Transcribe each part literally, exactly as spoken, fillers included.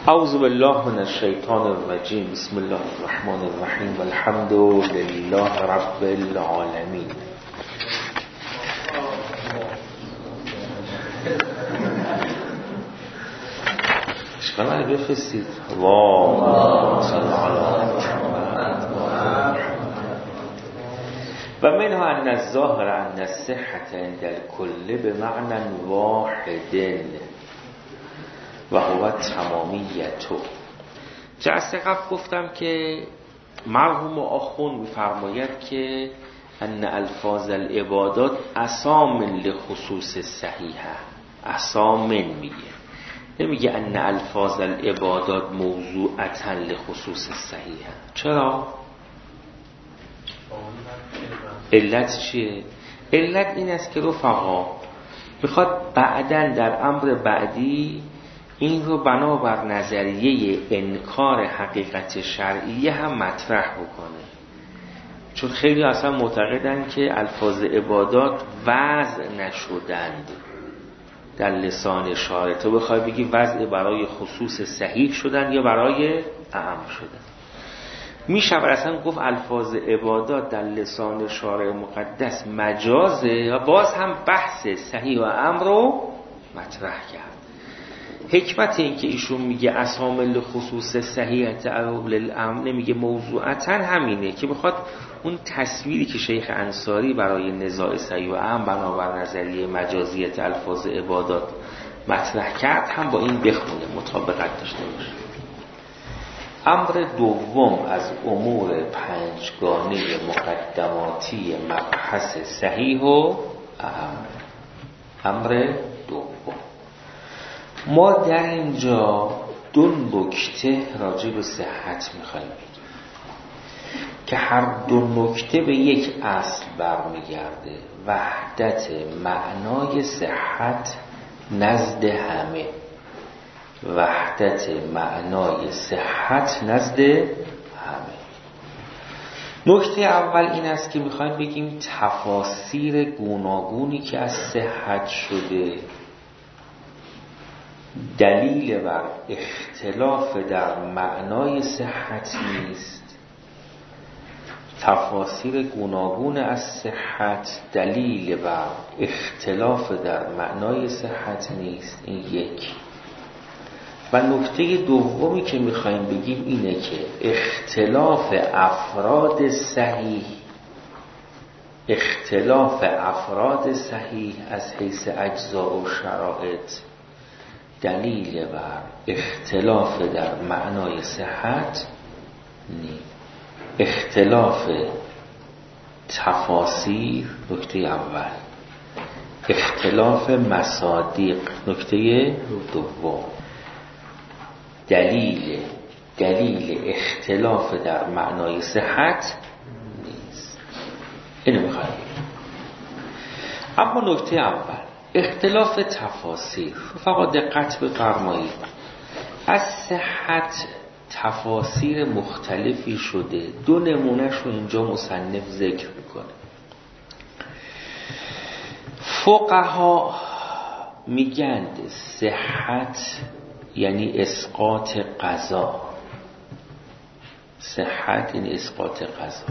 اعوذ بالله من الشیطان الرجیم. بسم الله الرحمن الرحیم. الحمد لله رب العالمین. اشکال نداره بفرستید. اللهم صل علی محمد و منها ان الظاهر ان الصحة عند الكل بمعنى واحد و هو تمامیت. جلسه قبل گفتم که مرحوم آخوند می‌فرماید که ان الفاظ العبادات اسامن لخصوص صحیحه. اسامن میگه، نمیگه ان الفاظ العبادات موضوعتا لخصوص صحیحه. چرا؟ علت چیه؟ علت این است که رفقا میخواد بعداً در امر بعدی این رو بنابر نظریه انکار حقیقت شرعیه هم مطرح بکنه، چون خیلی اصلا معتقدن که الفاظ عبادات وضع نشدند در لسان شارع. تو بخوای بگی وضع برای خصوص صحیح شدن یا برای اعم شدن، میشه اصلا گفت الفاظ عبادات در لسان شارع مقدس مجازه و باز هم بحث صحیح و اعم رو مطرح کرد. حکمت این که ایشون میگه اسامل خصوص صحیحت او للامر، نمیگه موضوعتا، همینه که بخواد اون تصویری که شیخ انصاری برای نزاع صحیح و اعم بنابر نظریه مجازیت الفاظ عبادات مطرح کرد هم با این بخونه، مطابقت داشته باشه. امر دوم از امور پنجگانه مقدماتی مبحث صحیح و اعم. امر دوم، ما در اینجا دو نکته راجع به صحت میخوایم بگیم که هر دو نکته به یک اصل برمیگرده: وحدت معنای صحت نزد همه. وحدت معنای صحت نزد همه. نکته اول این است که میخوایم بگیم تفاسیر گوناگونی که از صحت شده دلیل بر اختلاف در معنای صحت نیست. تفاسیر گوناگون از صحت دلیل بر اختلاف در معنای صحت نیست. این یک. و نکته دومی که میخوایم بگیم اینه که اختلاف افراد صحیح اختلاف افراد صحیح از حیث اجزا و شرایط دلیل بر اختلاف در معنای صحت نیست. اختلاف تفاسیر نکته اول، اختلاف مصادیق نکته دوم، دلیل دلیل اختلاف در معنای صحت نیست. اینو میخوایم. اما نکته اول اختلاف تفاسیر. فقط دقت بفرمایید، از صحت تفاسیر مختلفی شده. دو نمونهش رو اینجا مصنف ذکر میکنه. فقها میگن صحت یعنی اسقاط قضا. صحت یعنی اسقاط قضا.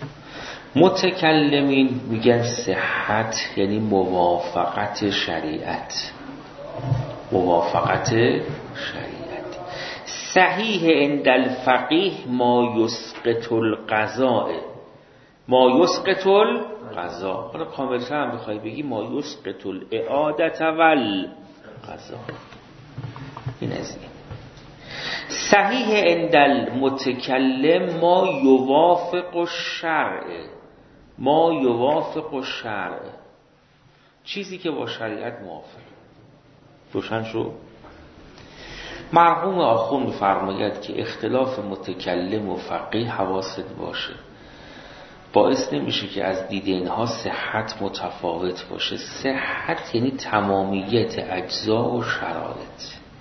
متکلمین میگن صحت یعنی موافقت شریعت. موافقت شریعت. صحیح عند الفقیه ما یسقط القضاء. ما یسقط القضاء. حالا کاملتر هم بخوای بگی ما یسقط الاعادة والقضاء. این از این. صحیح عند المتکلم ما یوافق الشرع. ما یوافق الشرع، چیزی که با شریعت موافق. روشن شو؟ مرحوم آخوند می‌فرماید که اختلاف متکلم و فقیه حواست باشه، باعث نمیشه که از دید اینها صحت متفاوت باشه. صحت یعنی تمامیت اجزا و شرایط.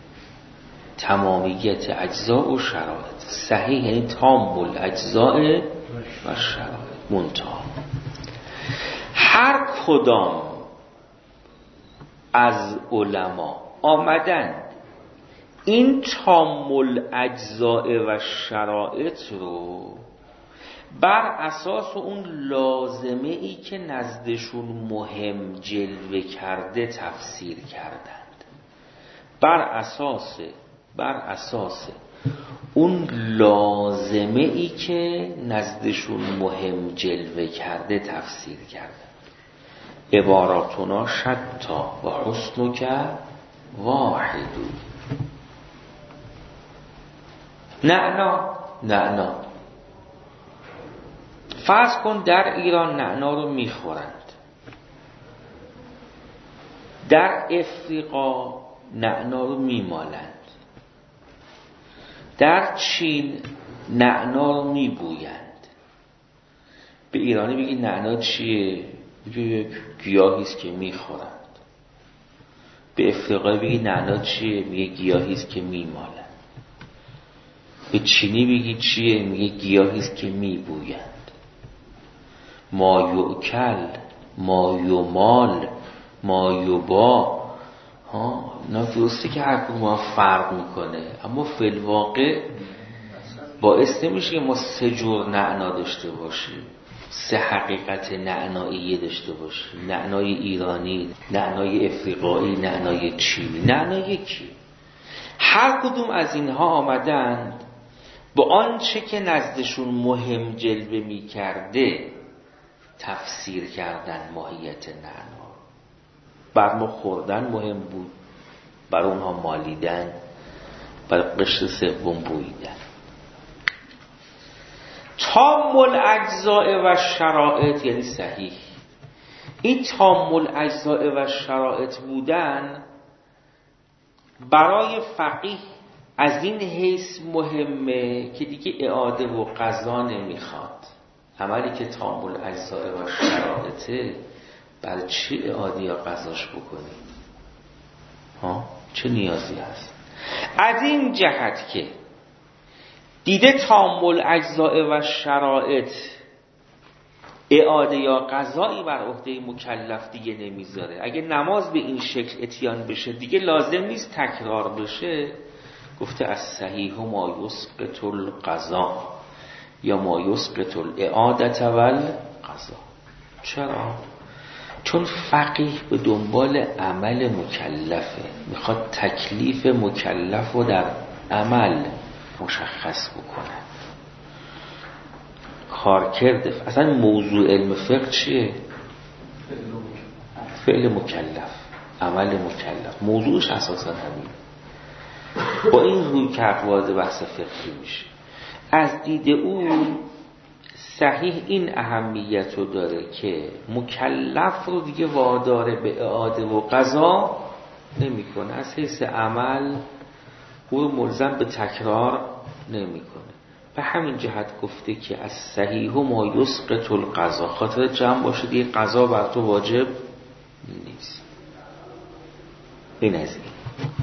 تمامیت اجزا و شرایط. صحیح یعنی تام الاجزاء و شرایط. منتها هر کدام از علما آمدند این تام الاجزاء و شرایط رو بر اساس اون لازمه ای که نزدشون مهم جلوه کرده تفسیر کردند. بر اساس بر اساس اون لازمه ای که نزدشون مهم جلوه کرده تفسیر کردند. عباراتنا شتا و حسنک واحدو. نعنا نعنا فرض کن در ایران نعنا رو میخورند، در افریقا نعنا رو میمالند، در چین نعنا رو میبویند. به ایرانی بگی نعنا چیه؟ بگی یک گیاهیست که میخورند. به افریقایی بگی نعنا چیه؟ میگه گیاهیست که میمالند. به چینی بگی چیه؟ میگه گیاهیست که میبویند. ما یؤکل، ما یمال، ما یبا، ها اینا درسته که هر کدوم ما فرق میکنه، اما فی الواقع باعث نمیشه که ما سه جور نعنا داشته باشیم، سه حقیقت نعناییه داشته باشیم. نعنای ایرانی، نعنای افریقایی، نعنای چینی. نعنا یکی. هر کدوم از اینها آمدند با آنچه که نزدشون مهم جلوه میکرده تفسیر کردن ماهیت نعنا. بر ما خوردن مهم بود، بر اونها مالیدن، بر قشر سوم بویدن. تام الاجزاء و شرایط یعنی صحیح. این تام الاجزاء و شرایط بودن برای فقیه از این حیث مهمه که دیگه اعاده و قضا نمیخواد. عملی که تام الاجزاء و شرایطه، برای چی اعاده یا قضاش بکنی؟ ها؟ چه نیازی هست؟ از این جهت که دیده تام الاجزاء و شرایط اعاده یا قضایی بر عهده مکلف دیگه نمیذاره. اگه نماز به این شکل اتیان بشه دیگه لازم نیست تکرار بشه. گفته از صحیح ما یسقط القضا یا ما یسقط الاعادت والقضا. چرا؟ چون فقیه به دنبال عمل مکلفه، میخواد تکلیف مکلف رو در عمل مشخص بکنه. کار کرده اصلا موضوع علم فقه چیه؟ فعل مکلف، عمل مکلف، موضوعش اساسا همین. با این روی کرد وارد بحث فقهی میشه. از دید اون صحیح این اهمیت رو داره که مکلف رو دیگه واداره به اعاده و قضا نمی کنه. از حیث عمل او رو ملزم به تکرار نمی کنه. به همین جهت گفته که از صحیح ما یسقط القضا، خاطر جمع باشه دیگه قضا بر تو واجب نیست. این از این.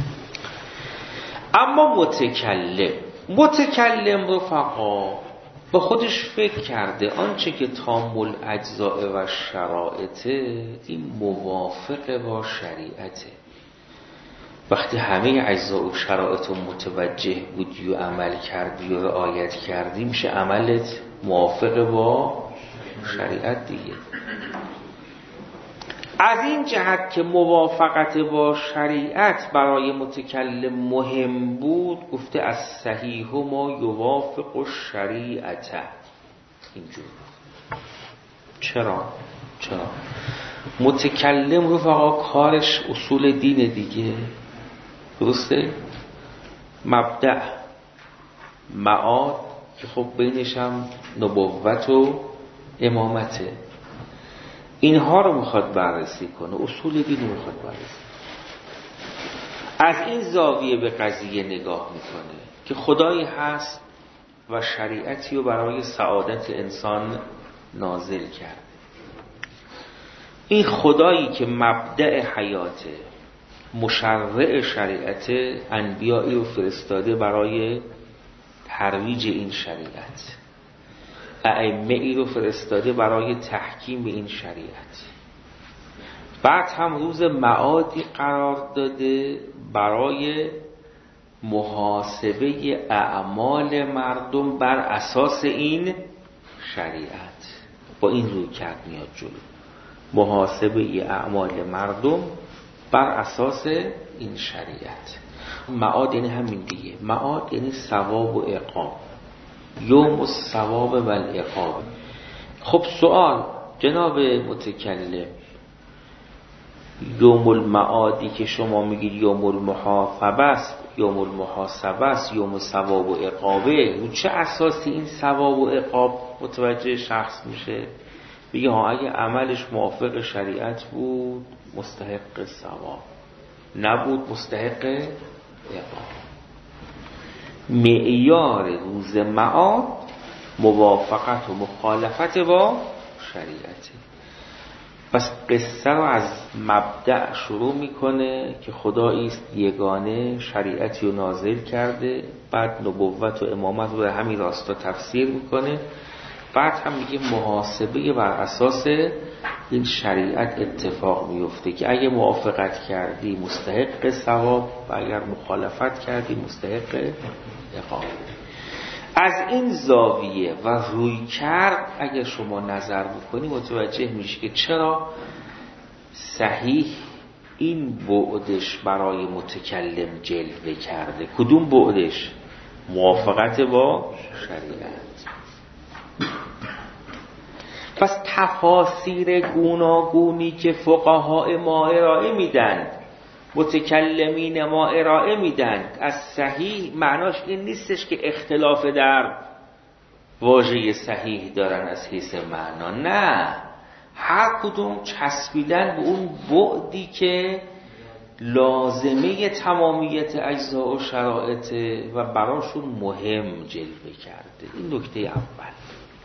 اما متکلم متکلم رفقا با خودش فکر کرده آنچه که تام الاجزاء و شرایطه این موافق با شریعته. وقتی همه اجزا و شرایط متوجه بودی و عمل کردی و رعایت کردی میشه عملت موافق با شریعت دیگه. از این جهت که موافقت با شریعت برای متکلم مهم بود گفته از صحیح ما یوافق الشریعت. اینجور. چرا؟ چرا؟ متکلم رو فقط کارش اصول دین دیگه، درسته؟ مبدأ، معاد که خب بینش هم نبوت و امامته، اینها رو میخواد بررسی کنه، اصول دین رو میخواد بررسی. از این زاویه به قضیه نگاه میکنه که خدایی هست و شریعتی رو برای سعادت انسان نازل کرده. این خدایی که مبدأ حیاته، مشرع شریعت، انبیایی رو فرستاده برای ترویج این شریعت، ائمه ای رو فرستاده برای تحکیم این شریعت، بعد هم روز معادی قرار داده برای محاسبه اعمال مردم بر اساس این شریعت. با این روی کرد میاد جلو، محاسبه اعمال مردم بر اساس این شریعت. معاد یعنی همین دیگه، معاد یعنی ثواب و عقاب، یوم الثواب و العقاب. خب سوال جناب متکلم، یوم المعادی که شما میگید یوم المحاسبه است، یوم المحاسبه است، یوم ثواب و عقابه، رو چه اساسی این ثواب و عقاب متوجه شخص میشه؟ بگه ها اگه عملش موافق شریعت بود مستحق ثواب، نبود مستحق عقاب. معیار روز معاد موافقت و مخالفت با شریعت. پس قصه رو از مبدأ شروع میکنه که خدایی است یگانه، شریعتی رو نازل کرده، بعد نبوت و امامت رو به همین راستا تفسیر میکنه، بعد هم میگه محاسبه بر اساس این شریعت اتفاق میفته که اگه موافقت کردی مستحق ثواب و اگر مخالفت کردی مستحق عقاب. از این زاویه و روی کرد اگر شما نظر بکنی متوجه میشی که چرا صحیح این بعدش برای متکلم جلوه کرده. کدوم بعدش؟ موافقت با شریعت. پس تفاسیر گوناگونی که فقهای ما ارائه میدن، متکلمین ما ارائه میدن از صحیح، معناش این نیستش که اختلاف در واژه صحیح دارن از حیث معنا، نه، هر کدوم چسبیدن به اون بعدی که لازمه تمامیت اجزا و شرایط و براشون مهم جلوه کرده. این نکته اول.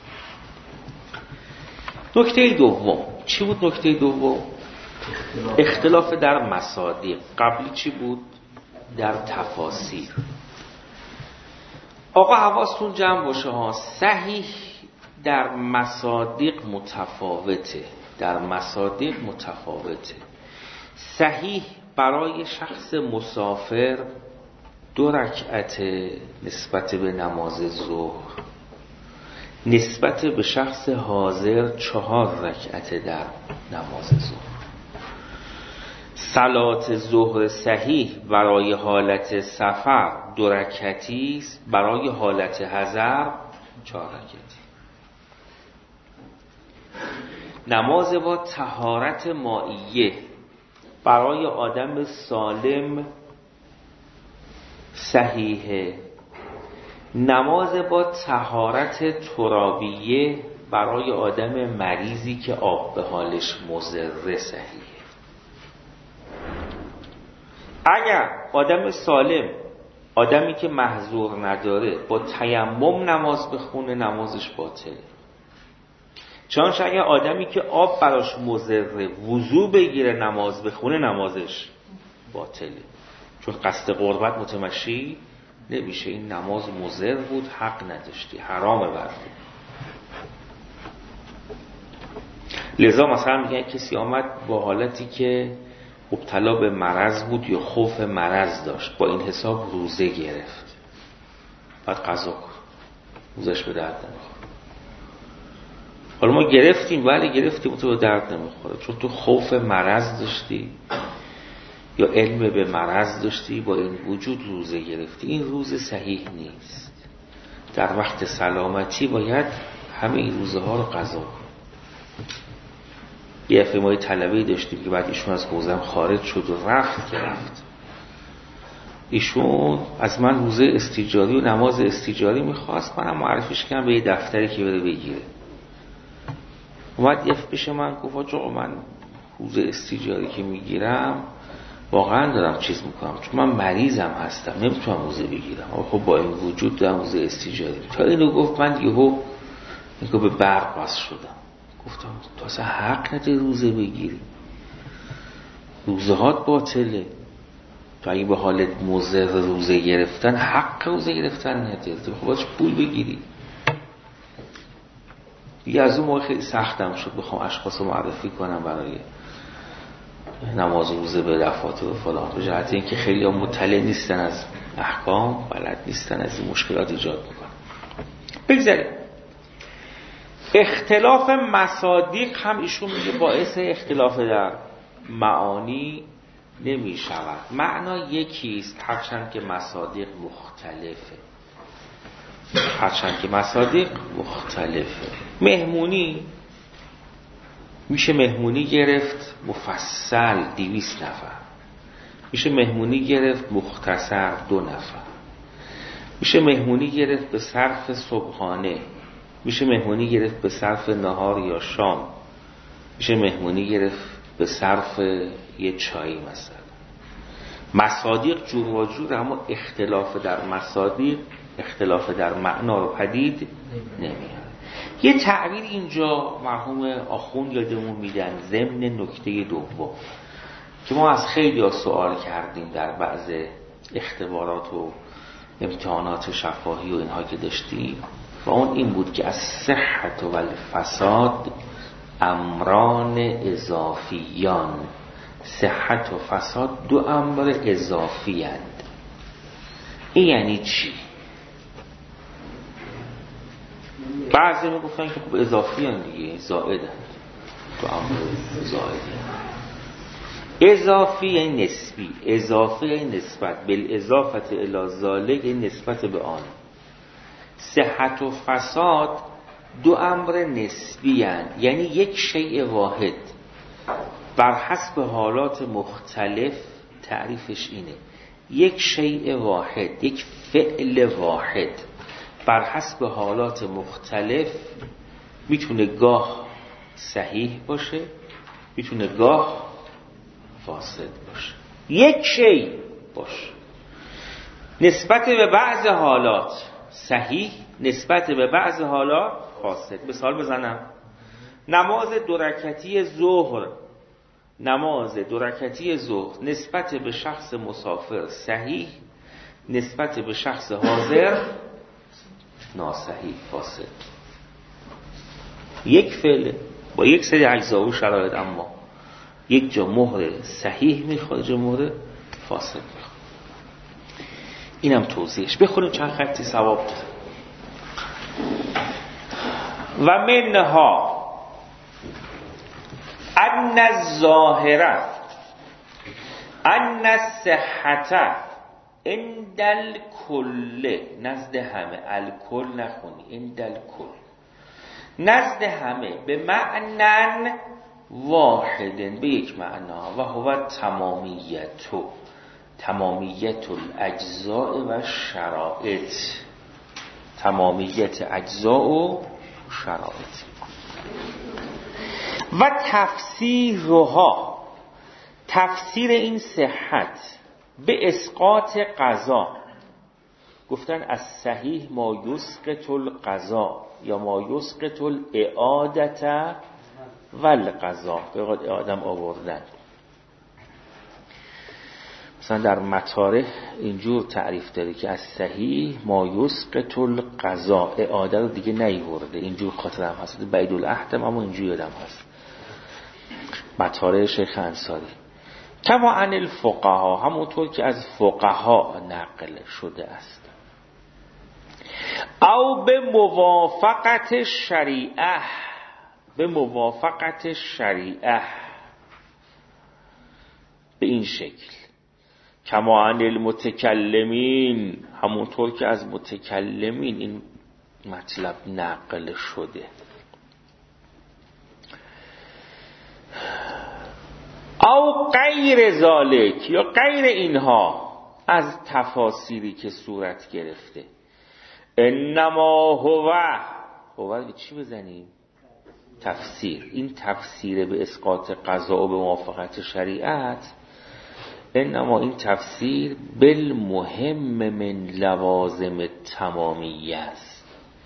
نکته دوم چی بود؟ نکته دوم اختلاف در مصادیق. قبلی چی بود؟ در تفاسیر. آقا حواستون جمع باشه ها، صحیح در مصادیق متفاوته، در مصادیق متفاوته. صحیح برای شخص مسافر دو رکعت نسبت به نماز ظهر، نسبت به شخص حاضر چهار رکعت در نماز ظهر. صلات ظهر صحیح برای حالت سفر دو رکعتی است، برای حالت حضر چهار رکعتی. نماز با طهارت مائیه برای آدم سالم صحیحه، نماز با طهارت ترابیه برای آدم مریضی که آب به حالش مضر صحیحه. اگر آدم سالم، آدمی که محظور نداره، با تیمم نماز بخونه نمازش باطله. چنانچه اگر آدمی که آب براش مضره وضو بگیره نماز بخونه نمازش باطله، چون قصد قربت متمشی نمیشه. این نماز مضر بود، حق نداشتی، حرامه برده. لذا مثلا میگن کسی آمد با حالتی که مبتلا به مرض بود یا خوف مرض داشت، با این حساب روزه گرفت، بعد قضا کن، روزش به درد نمیخوره. حالا ما گرفتیم، ولی گرفتیم تو به درد نمیخوره، چون تو خوف مرض داشتی یا علم به مرض داشتی، با این وجود روزه گرفتی. این روزه صحیح نیست. در وقت سلامتی باید همه این روزه ها رو قضا کن. یه دفعه ما یه طلبه‌ای داشتیم که بعد ایشون از حوزم خارج شد و رفت که رفت. ایشون از من روزه استیجاری و نماز استیجاری میخواست، منم معرفیش کردم به یه دفتری که بره بگیره. اومد یه پیش من گفت آقا من روزه استیجاری که میگیرم واقعا دارم چیز میکنم، چون من مریضم هستم نمیتونم روزه بگیرم. خب با این وجود دارم روزه استیجاری. تا اینو گفت من یهو اینکه به برق بس شدم. گفتم تو اصلا حق نداری روزه بگیری، روزه هات باطله. تو اگه به حالت مضر روزه گرفتن حق روزه گرفتن نداری، خب باش پول بگیری. دیگه از اون موقع خیلی سختم شد بخوام اشخاص رو معرفی کنم برای نماز روزه به دفاتر و فلان، به جهت اینکه خیلی ها مطلع نیستن از احکام بلد نیستن، از این مشکلات ایجاد میکنن. بگذاریم اختلاف مصادیق هم ایشون میگه باعث اختلاف در معانی نمی شود. معنا یکیست هرچند که مصادیق مختلفه. هرچند که مصادیق مختلفه. مهمونی میشه مهمونی گرفت مفصل دویست نفر، میشه مهمونی گرفت مختصر دو نفر، میشه مهمونی گرفت به صرف صبحانه، میشه مهمونی گرفت به صرف نهار یا شام، میشه مهمونی گرفت به صرف یه چایی مثلا. مصادیق جور و جور، اما اختلاف در مصادیق اختلاف در معنا رو پدید نمیاد. یه تعبیر اینجا مرحوم آخوند یادمون میدن ضمن نکته دوم که ما از خیلی ها سوال کردیم در بعض اختبارات و امتحانات شفاهی و اینها که داشتیم، و اون این بود که از صحت و الفساد امران اضافیان. صحت و فساد دو امر اضافی هستند. این یعنی چی؟ بعضی میگفتن که خب اضافی هستند دیگه، زائد هستند، دو امر زائدی هستند. اضافی یعنی نسبی، اضافه یعنی نسبت، بالاضافت الی ذالک یعنی نسبت به آن. صحت و فساد دو امر نسبی هستند، یعنی یک شیء واحد بر حسب حالات مختلف. تعریفش اینه، یک شیء واحد، یک فعل واحد بر حسب حالات مختلف میتونه گاه صحیح باشه، میتونه گاه فاسد باشه. یک شیء باشه، نسبت به بعض حالات صحیح، نسبت به بعض حالات فاسد. مثال بزنم، نماز دو رکعتی ظهر، نماز دو رکعتی ظهر نسبت به شخص مسافر صحیح، نسبت به شخص حاضر ناصحیح، فاسد. یک فعل با یک سری اجزا و شرایط، اما یک جا مهر صحیح میخواد، جا مهر فاسد میخواد. اینم توضیحش. بخونیم چند خطی ثواب داره. و منها ان الظاهره ان الصحه عند الکل، نزد همه، الکل نخونی، عند الکل، نزد همه، به معنی واحد، به یک معنا، و هو تمامیت، تمامیت الاجزاء و شرائط، تمامیت اجزاء و شرائط. و تفسیرها، تفسیر این صحت به اسقاط قضا، گفتن از صحیح ما یسقط القضا یا ما یسقط الاعادت و القضا، به قول آدم آوردن. مثلا در مطارح اینجور تعریف داره که از صحیح ما یسقط القضا، اعاده رو دیگه نیورده. اینجور خاطرم هست، بعید العهدم اما اینجوری یادم هست، مطارح شیخ انصاری. کما عن الفقها، همونطور که از فقها نقل شده است. او به موافقت شریعه، به موافقت شریعه، به این شکل. کما عن المتکلمین، همونطور که از متکلمین این مطلب نقل شده. او غیر ذالک، یا غیر اینها از تفاسیری که صورت گرفته. انما هو، هو چی بزنیم؟ تفسیر. این تفسیر به اسقاط قضا و به موافقت شریعت، انما این تفسیر بالمهم من لوازم تمامیه است.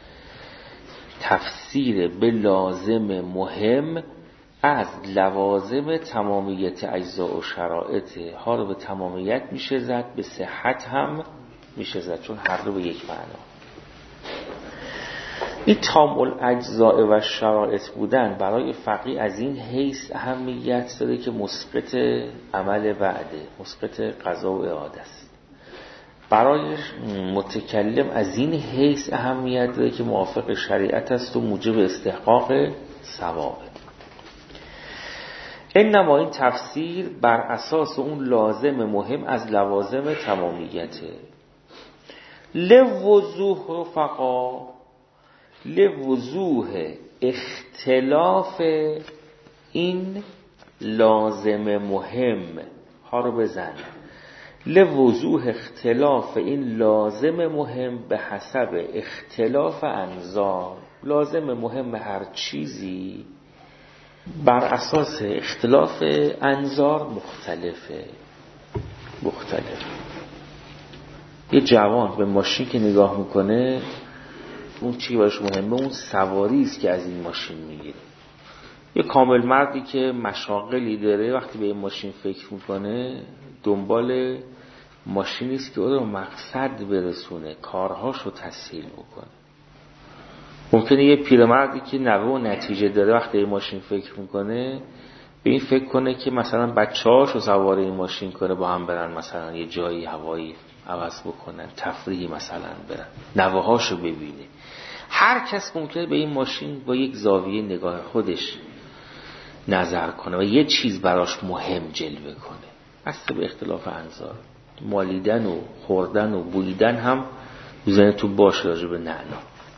تفسیر به لازم مهم از لوازم تمامیت اجزا و شرائط ها رو به تمامیت میشه زد، به صحت هم میشه زد، چون هر دو به یک معنا. این تام الاجزاء و شرائط بودن برای فقیه از این حیث اهمیت داره که مسقط عمل بعده، مسقط قضا و اعاده است. برای متکلم از این حیث اهمیت داره که موافق شریعت است و موجب استحقاق ثواب. انما این تفسیر بر اساس اون لازم مهم از لوازم تمامیته. لوضوح فقا لوضوح اختلاف این لازم مهم ها رو بزن. لوضوح اختلاف این لازم مهم به حسب اختلاف انظار. لازم مهم هر چیزی بر اساس اختلاف انظار مختلفه مختلف. یه جوان به ماشین که نگاه میکنه اون چی براش مهمه؟ اون سواری است که از این ماشین میگیره. یه کامل مردی که مشاغلی داره وقتی به این ماشین فکر میکنه دنبال ماشینی است که او رو مقصد برسونه، کارهاشو تسهیل بکنه. ممکنه یه پیرمردی که نوه و نتیجه داره وقتی این ماشین فکر میکنه به این فکر کنه که مثلا بچه‌هاشو سوار این ماشین کنه با هم برن مثلا یه جایی هوایی عوض بکنن، تفریحی مثلا برن، نوه‌هاشو ببینه. هر کس ممکنه به این ماشین با یک زاویه نگاه خودش نظر کنه و یه چیز براش مهم جلوه کنه. اصلا به اختلاف انظار مالیدن و خوردن و بویدن هم ذهنتون باشه راجع به نعنا.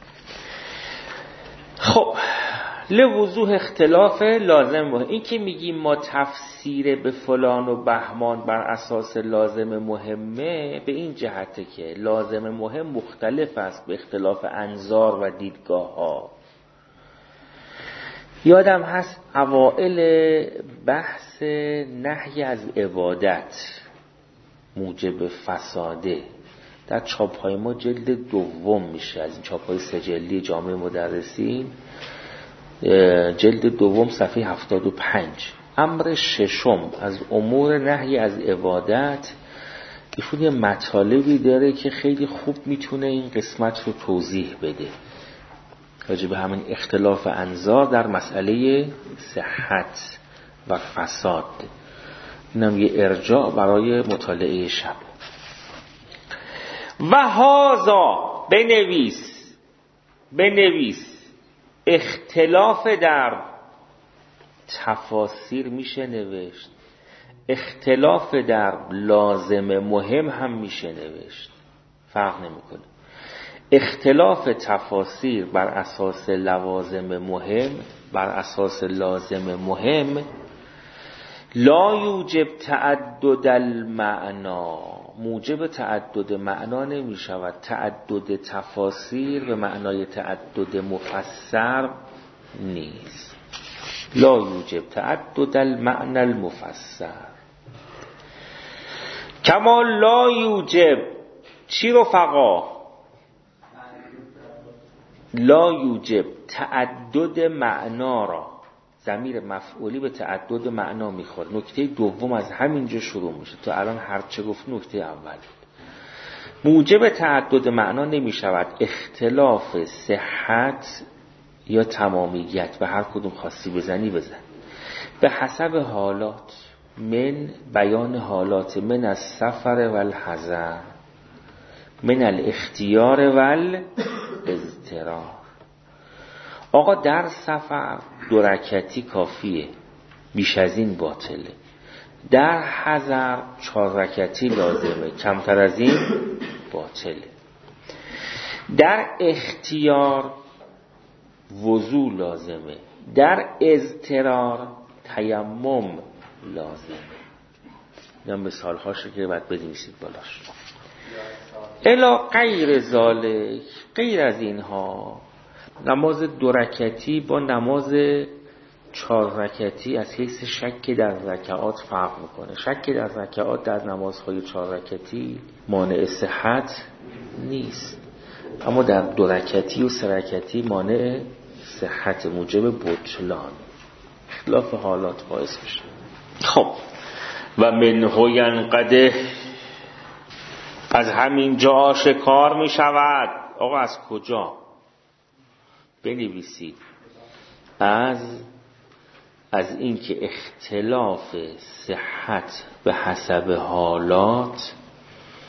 خب لوضوح اختلاف لازم مهم. این که میگیم ما تفسیر به فلان و بهمان بر اساس لازم مهمه به این جهته که لازم مهم مختلف است به اختلاف انظار و دیدگاه ها. یادم هست اوائل بحث نهی از عبادت موجب فساده در چاپ‌های ما جلد دوم میشه، از این چاپ‌های سجلی جامعه مدرسین جلد دوم صفحه هفتاد و پنج. امر ششم از امور نهی از عبادت ایشون یه مطالبی داره که خیلی خوب میتونه این قسمت رو توضیح بده راجع به همین اختلاف انظار در مسئله صحت و فساد. اینم یه ارجاع برای مطالعه شب. و هازا بنویس بنویس اختلاف در تفاسیر میشه نوشت، اختلاف در لازم مهم هم میشه نوشت، فرق نمیکنه. اختلاف تفاسیر بر اساس لوازم مهم بر اساس لازم مهم لا یوجب تعدد المعنا، موجب تعدد معنا نمی شود. تعدد تفاسیر به معنای تعدد مفسر نیست. لا یوجب تعدد المعنى المفسر کما لا یوجب چی رفقا؟ لا یوجب تعدد معنا را، ضمیر مفعولی به تعدد معنا میخوره. نکته دوم از همینجا شروع میشه. تو الان هرچه گفت نکته اول موجب تعدد معنا نمیشود اختلاف صحت یا تمامیت، به هر کدوم خاصی بزنی بزن، به حسب حالات. من بیان حالات، من از سفر و الحضر، من الاختیار و الاضطرار. آقا در سفر دو رکعتی کافیه، بیش از این باطله. در حضر چهار رکعتی لازمه، کمتر از این باطله. در اختیار وضو لازمه، در اضطرار تیمم لازمه. این مثال هاشه که باید بنویسید بالاش. الا غیر ذالک، غیر از اینها نماز دو رکعتی با نماز چهار رکعتی از حیث شک در رکعات فرق میکنه. شک در رکعات در نمازهای چهار رکعتی مانع صحت نیست، اما در دو رکعتی و سه رکعتی مانع صحت، موجب بطلان، اختلاف حالات باعث میشه. خب و منه ینقده، از همین جا آشکار میشود. آقا از کجا؟ بنویسید از از این که اختلاف صحت به حسب حالات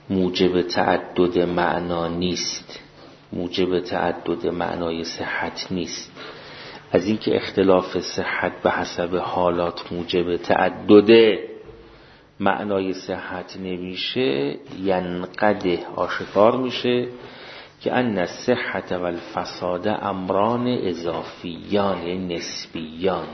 موجب تعدد معنا نیست، موجب تعدد معنای صحت نیست. از اینکه اختلاف صحت به حسب حالات موجب تعدد معنای صحت نمیشه، ینقده آشکار میشه که ان الصحت و الفساد امران اضافیان نسبیان.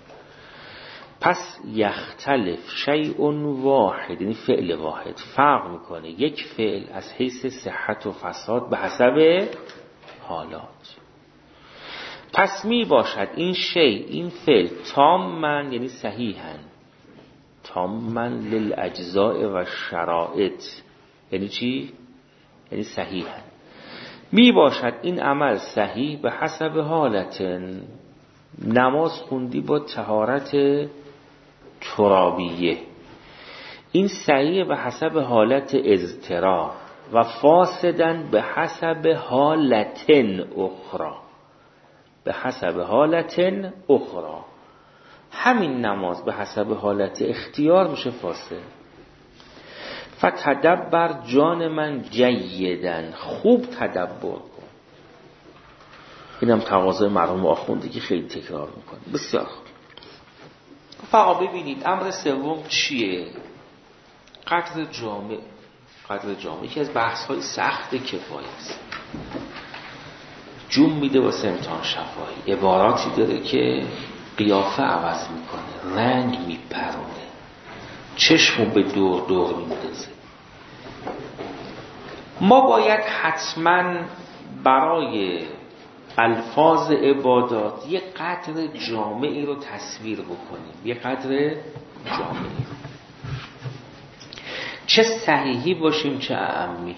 پس یختلف شیء واحد، یعنی فعل واحد فرق میکنه یک فعل از حیث صحت و فساد به حسب حالات. پس می باشد این شی، این فعل تامن یعنی صحیحن، تامن للاجزاء و شرائط، یعنی چی؟ یعنی صحیحن. می باشد این عمل صحیح به حسب حالتن. نماز خوندی با طهارت ترابیه، این صحیح به حسب حالت اضطرار، و فاسدن به حسب حالتن اخرى، به حسب حالتن اخرى. همین نماز به حسب حالت اختیار میشه فاسد. فتدبر جان من جیدن، خوب تدبر کن. اینم تقاضای مرحوم آخوندی که خیلی تکرار میکنه. بسیار خوب. فقط ببینید امر سوم چیه؟ قدر جامع. قدر جامع یکی از بحث های سخت کفایه است. جون میده واسه امتحان شفاهی، عباراتی داره که قیافه عوض میکنه، رنگ میپرونه، چشمو به دور دور میندازه. ما باید حتما برای الفاظ عبادات یک قدر جامعی رو تصویر بکنیم، یک قدر جامعی، چه صحیحی باشیم چه اعمی.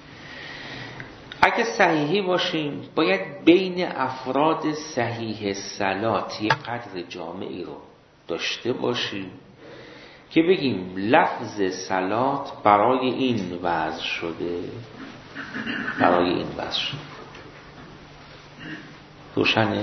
اگه صحیحی باشیم باید بین افراد صحیح صلات یک قدر جامعی رو داشته باشیم که بگیم لفظ صلات برای این وضع شده، برای این وضع شده. روشنه؟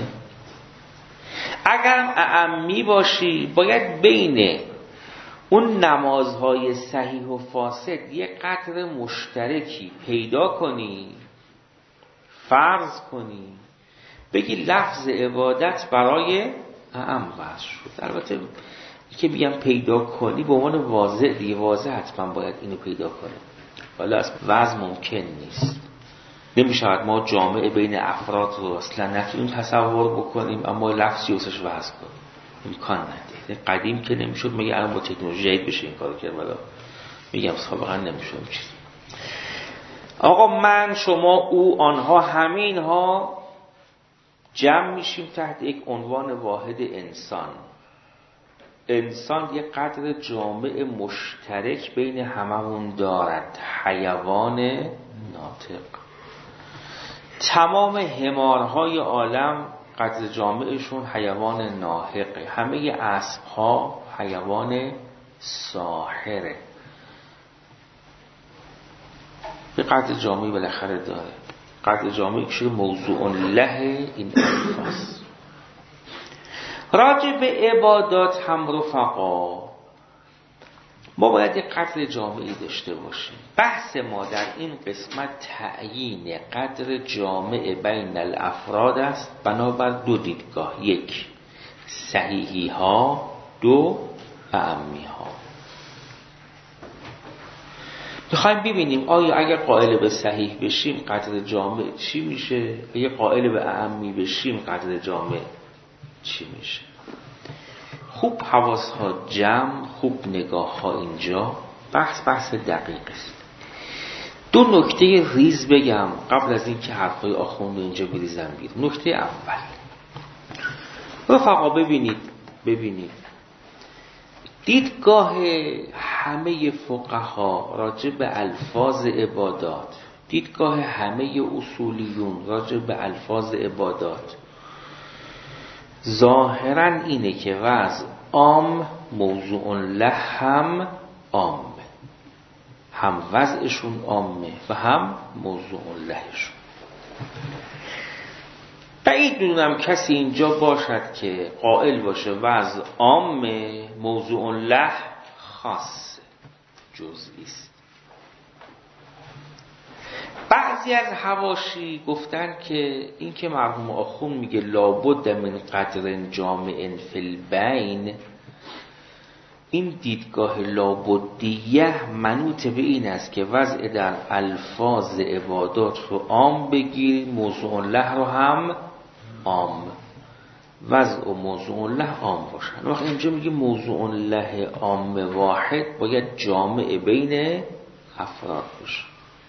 اگر اعمی باشی باید بین اون نمازهای صحیح و فاسد یک قدر مشترکی پیدا کنی، فرض کنی، بگی لفظ عبادت برای اعم وضع شد. البته که بگم پیدا کنی به عنوان واضح دیگه، واضح حتما باید اینو پیدا کنه، ولی از وضع ممکن نیست. نمیشود ما جامعه بین افراد رو اصلا نتونیم تصور بکنیم اما لفظی واسش وضع کنیم، امکان نداره. قدیم که نمیشد، مگه الان با تکنولوژی جدید بشه این کارو کرد؟ ولی میگم سابقا نمیشد چیزی. آقا من، شما، او، آنها، همه اینها جمع میشیم تحت یک عنوان واحد انسان. انسان یک قدر جامع مشترک بین هممون دارد، حیوان ناطق. تمام حمارهای عالم قدر جامعشون حیوان ناحقه، همه اسبها حیوان ساحره. به قدر جامعی بالاخره داره. قدر جامعی که شده موضوع له این الفاظ. راجع به عبادات هم رفقا ما باید یک قدر جامعی داشته باشیم. بحث ما در این قسمت تعیین قدر جامع بین الافراد است بنابر دو دیدگاه، یک صحیحی ها، دو اعمی ها. میخوایم ببینیم آیا اگر قائل به صحیح بشیم قدر جامع چی میشه، اگر قائل به اعمی بشیم قدر جامع چی میشه. خوب حواس ها جمع، خوب نگاه ها اینجا. بحث بحث دقیق است. دو نکته ریز بگم قبل از اینکه حرفای آخوند اینجا بریزم بیرون. نکته اول، رفقا ببینید ببینید دیدگاه همه فقها راجع به الفاظ عبادات، دیدگاه همه اصولیون راجع به الفاظ عبادات ظاهرا اینه که وضع عام موضوع له هم عامه، هم وضعشون عامه و هم موضوع لهشون. بعید میدونم کسی اینجا باشد که قائل باشه وضع عامه موضوع له خاص جزئی است. بعضی از حواشی گفتن که این که مرحوم آخوند میگه لابد من قدر جامع فی البین، این دیدگاه لابدیه منوط به این است که وضع در الفاظ عبادات رو عام بگیریم، موضوع الله رو هم عام، وضع و موضوع الله عام باشن. وقتی اینجا میگه موضوع الله عام واحد، باید جامع بین افراد باشه.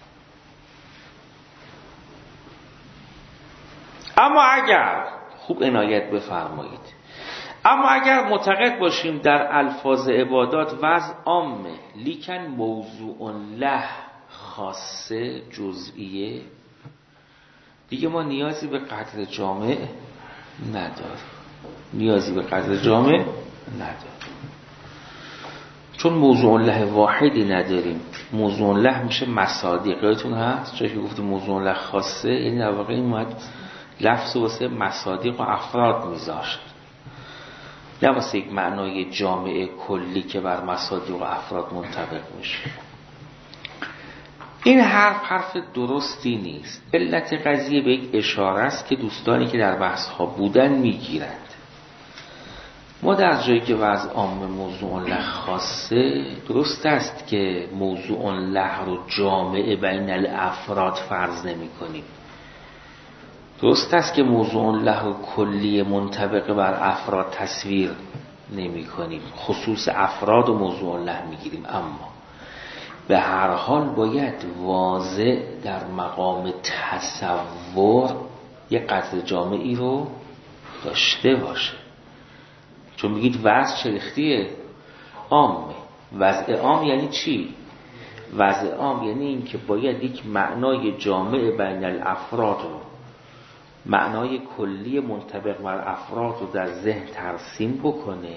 اما اگر خوب عنایت بفرمایید، اما اگر معتقد باشیم در الفاظ عبادات وضع عامه لیکن موضوع له خاصه جزئیه، دیگه ما نیازی به قدر جامع نداریم، نیازی به قدر جامع نداریم، چون موضوع له واحدی نداریم. موضوع له میشه مصادیق، یادتون هست جایی که گفتیم موضوع له خاصه، یعنی در واقع این اومد لفظ واسه مصادیق و افراد میذاشت، نه واسه یک معنای جامع کلی که بر مصادیق و افراد منطبق میشه. این حرف حرف درستی نیست. علت قضیه به یک اشاره است که دوستانی که در بحث ها بودن میگیرند. ما در جایی که وضع عام موضوع له خاصه، درست است که موضوع له رو جامع بین الافراد فرض نمی کنیم، درست است که موضوع له رو کلی منطبق بر افراد تصویر نمی کنیم، خصوص افراد و موضوع له می گیریم، اما به هر حال باید واضح در مقام تصور یک قدر جامعی رو داشته باشه. چون میگید وضع شریختیه عامه، وضع عام یعنی چی؟ وضع عام یعنی این که باید یک معنای جامع بین الافراد رو، معنای کلی منطبق بر افراد رو در ذهن ترسیم بکنه،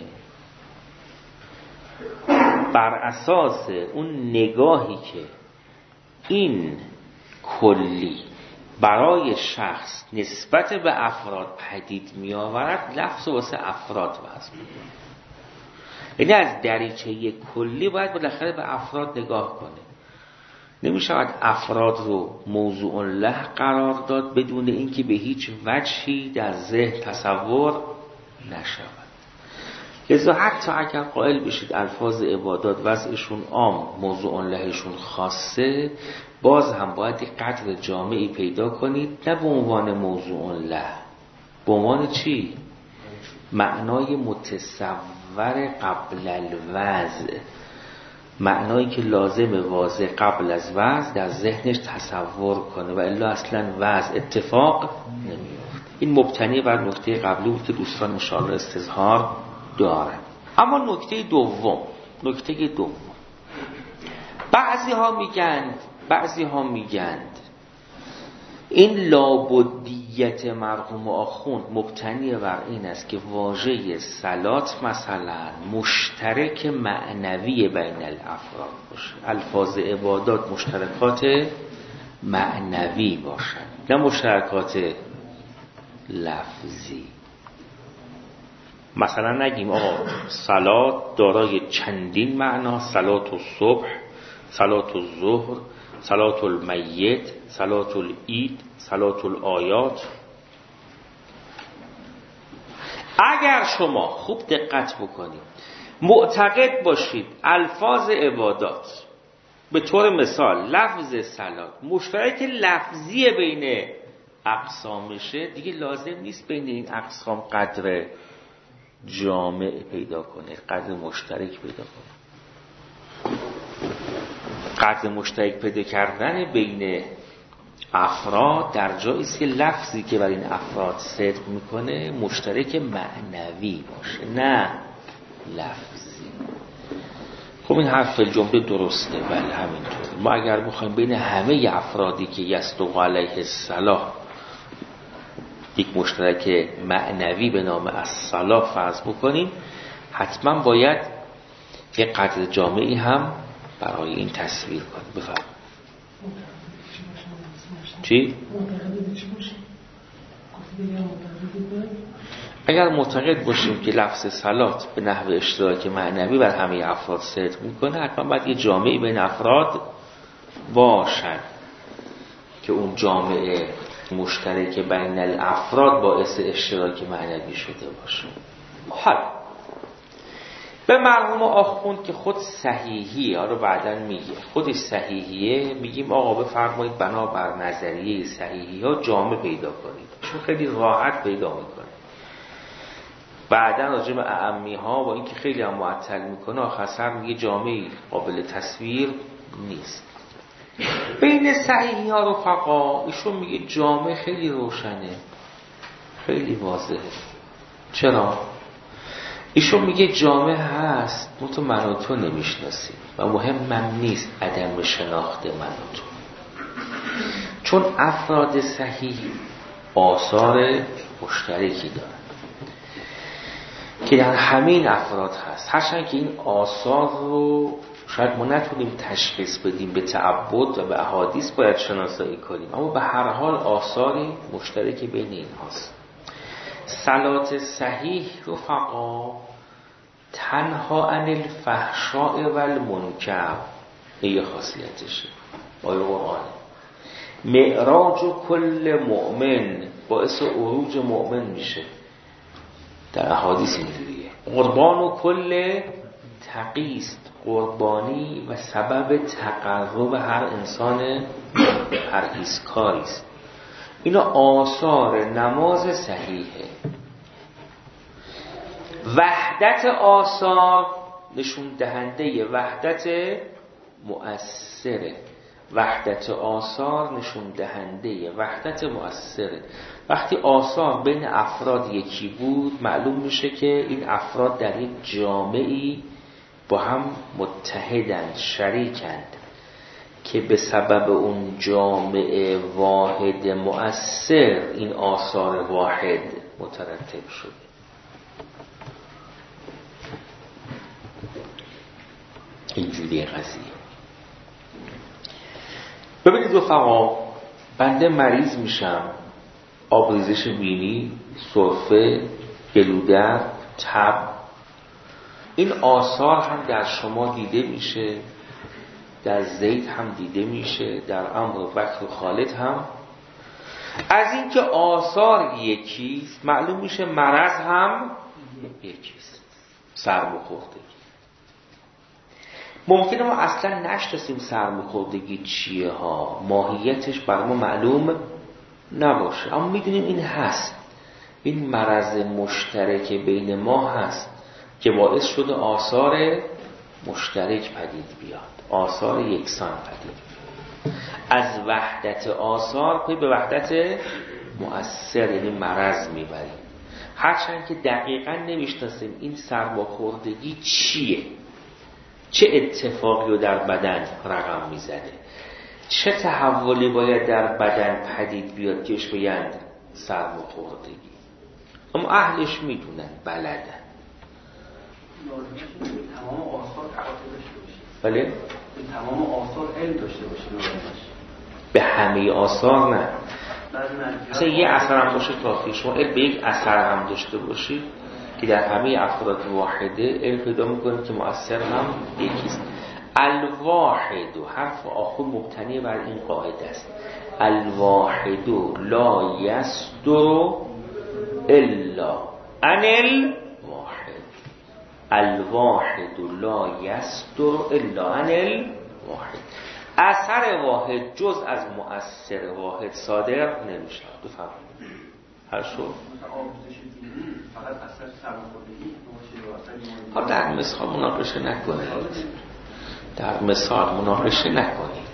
بر اساس اون نگاهی که این کلی برای شخص نسبت به افراد پدید می آورد، لفظ واسه افراد وضع می‌کنه. یعنی از دریچه کلی باید بالاخره به افراد نگاه کنه. نمی شود افراد رو موضوع له قرار داد بدون اینکه به هیچ وجهی در ذهن تصور نشود. لذا حتی اگر قائل بشید الفاظ عبادات وضعشون عام، موضوع لهشون خاصه، باز هم باید یک قدر جامعی پیدا کنید، نه به عنوان موضوع له، به عنوان چی؟ معنای متصور قبل الوضع، معنایی که لازم واضح قبل از وضع در ذهنش تصور کنه، و الا اصلا وضع اتفاق نمیفته. این مبتنی بر نکته قبلی بود که دوستان انشاءالله استظهار دارن. اما نکته دوم، نکته دوم بعضی ها میگند بعضی ها میگند این لابدیت مرحوم آخوند مبتنی بر این است که واژه صلات مثلا مشترک معنوی بین الافراد باشه، الفاظ عبادات مشترکات معنوی باشن، نه مشترکات لفظی. مثلا نگیم آقا صلات دارای چندین معنا، صلات الصبح، صلات الظهر، صلات المیت، صلات العید، صلات الآیات. اگر شما خوب دقت بکنید معتقد باشید الفاظ عبادات به طور مثال لفظ صلات مشترک لفظی بین اقسامشه، دیگه لازم نیست بین این اقسام قدر جامع پیدا کنه، قدر مشترک پیدا کنه. قدر مشترک پیدا کردن بین افراد در جایی است که لفظی که بر این افراد صدق میکنه مشترک معنوی باشه، نه لفظی. خب این حرف الجمله درسته، بله همینطور. ما اگر بخوایم بین همه افرادی که یصدق علیه الصلاح یک مشترک معنوی به نام الصلاح فرض بکنیم، حتما باید یک قدر جامعی هم برای این تصویر کنیم. بفرمایید. چی؟ اگر معتقد باشیم که لفظ صلات به نحو اشتراک معنوی بر همه افراد صدق میکنه، حتما باید یه جامعی بین افراد باشد. که اون جامعه مشترک بین الافراد باعث اشتراک معنوی شده باشه. حالا به مرحوم آخوند که خود صحیحیه، حالا بعداً میگه خودش صحیحیه، میگیم آقا بفرمایید بنابر نظریه صحیحی ها جامعه پیدا کنید، چون خیلی راحت پیدا میکنه. بعداً راجع به اعمی ها با اینکه خیلی هم معطل میکنه آخر میگه جامعه قابل تصویر نیست. بین صحیحی ها رفقا ایشون میگه جامعه خیلی روشنه، خیلی واضحه. چرا؟ ایشون میگه جامعه هست، تو من و تو نمیشناسیم و مهم هم نیست عدم شناخت من و تو، چون افراد صحیح آثار مشترکی دارن که در همین افراد هست، هرچند که این آثار رو شاید ما نتونیم تشخیص بدیم، به تعبد و به احادیث باید شناسایی کنیم، اما به هر حال آثاری مشترک بین این هست. صلات صحیح رفقا تنها عن الفحشاء و المنکر، این خاصیتشه. آیه قرآن معراج کل مؤمن باعث عروج مؤمن میشه، در احادیث اینجوریه. قربان و کل تقیست، قربانی و سبب تقرب هر انسان پرهیزکاری است. اینا آثار نماز صحیحه. وحدت آثار نشون دهنده وحدت مؤثره. وحدت آثار نشون دهنده وحدت مؤثره. وقتی آثار بین افراد یکی بود معلوم میشه که این افراد در یک جامعه‌ای با هم متحدند، شریکند که به سبب اون جامعه واحد مؤثر این آثار واحد مترتب شده. اینجوری قضیه. ببینید رفقا، بنده مریض میشم، آبریزش بینی، سرفه، گلودرد، تب، این آثار هم در شما دیده میشه، در زید هم دیده میشه، در عمرو بکر و خالد هم. از اینکه آثار یکیست معلوم میشه مرض هم یکیست، سرماخوردگی. ممکنه ما اصلا نشناسیم سرماخوردگی چیه ها، ماهیتش بر ما معلوم نباشه، اما میدونیم این هست، این مرض مشترک بین ما هست که باعث شده آثار مشترک پدید بیاد، آثار یکسان پدید بیاد. از وحدت آثار پی به وحدت مؤثر یعنی مرض میبریم، هرچند که دقیقا نمیشناسیم این سرماخوردگی چیه، چه اتفاقی رو در بدن رقم میزنه، چه تحولی باید در بدن پدید بیاد که اش بگن سرماخوردگی. اما اهلش میدونن، بلدن. تمام آثار احاطه داشته باشه. بله؟ تمام آثار علم داشته باشه. به همه آثار نه. مثلا یه اثر هم باشه کافی. شما علم به یک اثر هم داشته باشید که در همه افراد واحده علم پیدا میکنید که مؤثر هم یکیست. الواحد و حرف آخر مبتنی بر این قاعده است. الواحد لا یصدر الا عن الواحد. الواحد لا یصدر الا عن الواحد. اثر واحد جز از مؤثر واحد صادر نمیشه. بفرمایید. هر شو فقط اثر سرماخوردگی ها در مثال مناقشه نکنید، در مثال مناقشه نکنید.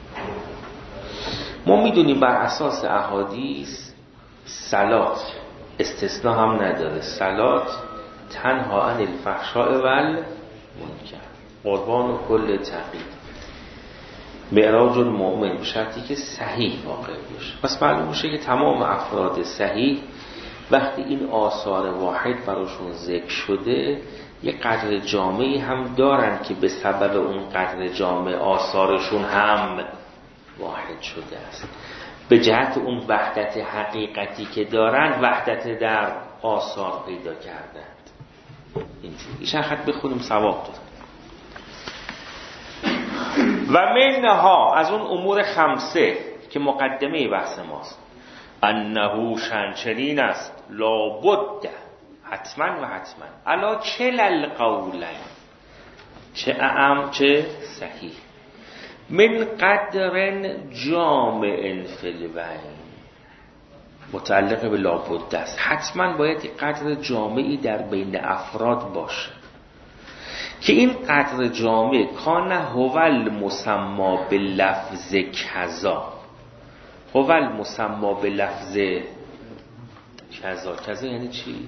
ما میدونیم بر اساس احادیث صلات استثناء هم نداره، صلات تنها عن الفحشاء و المنکر، قربان و کل تقی، معراج المؤمن، به شرطی که صحیح واقع باشه. پس معلوم میشه که تمام افراد صحیح وقتی این آثار واحد براشون ذکر شده یک قدر جامعی هم دارن که به سبب اون قدر جامع آثارشون هم واحد شده است. به جهت اون وحدت حقیقتی که دارن وحدت در آثار پیدا کردند. اینجوری ایشان خط بخونیم ثواب دارن. و منها از اون امور خمسه که مقدمه بحث ماست، انه شنچنین است، لابد، حتما و حتما، علا کل القولین، چه اعم چه صحیح، من قدر جامع فی البین، متعلق به لابد است، حتما باید قدر جامعی در بین افراد باشه که این قدر جامع کان هو المسما بلفظ کذا، هو المسما بلفظ کذا، کذا یعنی چی؟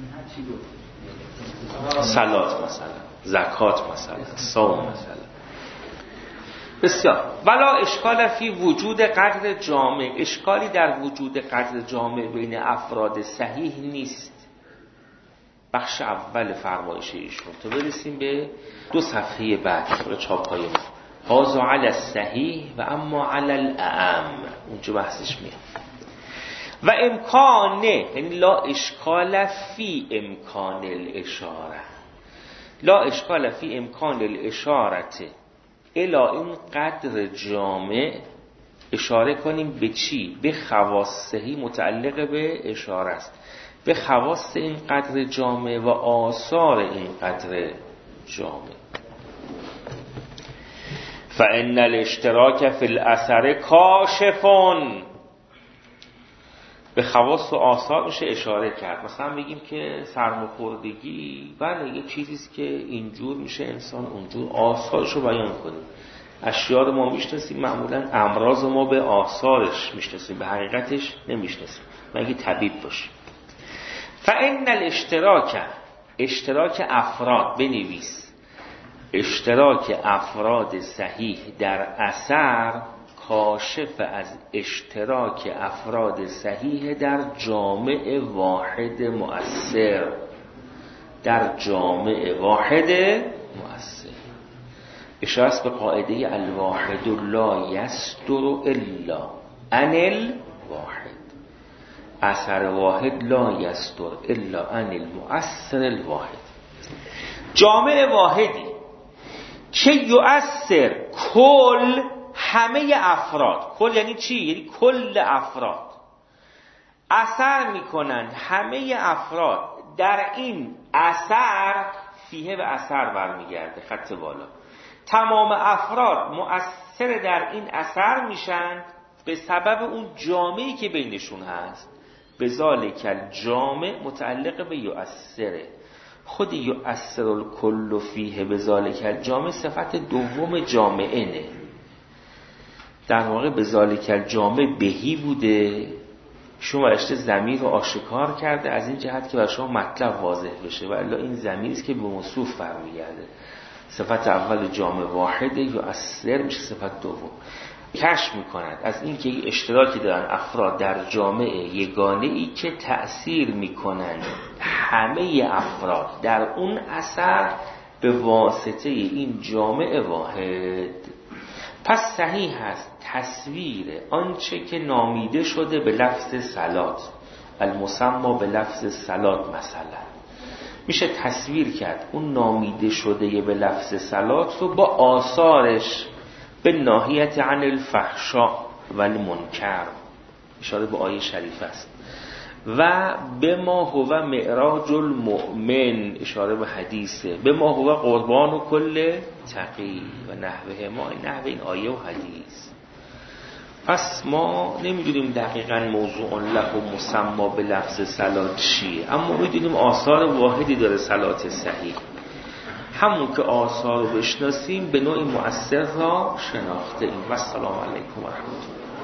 صلات مثلا، زکات مثلا، صوم مثلا. بسیار. ولا اشکال فی وجود قدر جامع، اشکالی در وجود قدر جامع بین افراد صحیح نیست. بخش اول فرمایش ایشون تا برسیم به دو صفحه بعد رو چاپ‌های ما، هذا علی الصحیح و اما علی الاعم، اونجا بحثش میاد. و امکانه، یعنی لا اشکال فی امکان الاشاره، لا اشکال فی امکان الاشارت الی این قدر جامع، اشاره کنیم به چی؟ به خواصهی، متعلق به اشاره است، به خواص این قدر جامع و آثار این قدر جامع. فان الاشتراک فی الاثر کاشفون، به خواص و آثار میشه اشاره کرد. مثلا بگیم که سرماخوردگی بله یه چیزیست که اینجور میشه انسان اونجور، آثارشو بیان کنیم. اشیاء رو ما میشناسیم، معمولا امراض ما به آثارش میشناسیم، به حقیقتش نمیشناسیم، مگه طبیب باشیم. فان الاشتراک، اشتراک افراد، بنویس اشتراک افراد صحیح در اثر کاشف از اشتراک افراد صحیح در جامع واحد مؤثر، در جامع واحد مؤثر. اشاره است به قاعده الواحد لا یصدر الا عن الواحد، اثر واحد لا یصدر الا عن المؤثر الواحد. جامع واحدی که یؤثر کل همه افراد، کل یعنی چی؟ یعنی کل افراد اثر میکنند، همه افراد در این اثر، فیه به اثر برمیگرده، خط بالا، تمام افراد مؤثر در این اثر میشن به سبب اون جامعی که بینشون هست. به ذالک الجامع متعلق به یؤثره، خود یؤثر الکل فیه به ذالک الجامع صفت دوم جامعه نه، در واقع به ذالک الجامع بهی بوده، شما رشته ضمیر رو آشکار کرده از این جهت که برای شما مطلب واضح بشه، و الا این ضمیر است که به موصوف برمیگرده. صفت اول جامع واحده، یؤثر میشه صفت دوم. کشف میکند از این که اشتراکی دارن افراد در جامع یگانه ای که تأثیر میکنند همه افراد در اون اثر به واسطه این جامع واحد. پس صحیح هست تصویر آنچه که نامیده شده به لفظ صلات، المسما به لفظ صلات، مثلا میشه تصویر کرد اون نامیده شده به لفظ صلات رو با آثارش به ناحیت عن الفحشاء و المنکر، اشاره به آیه شریف است، و به ما هو معراج المؤمن، اشاره به حدیثه، به ما هو قربان و کل تقی و نحوه ما، نحوه این آیه و حدیث. پس ما نمیدونیم دقیقاً موضوع له و مسما به لفظ صلات چیه، اما میدونیم آثار واحدی داره صلات صحیح، همون که آثار رو بشناسیم به نوعی مؤثر را شناخته ایم. و السلام علیکم و رحمت الله.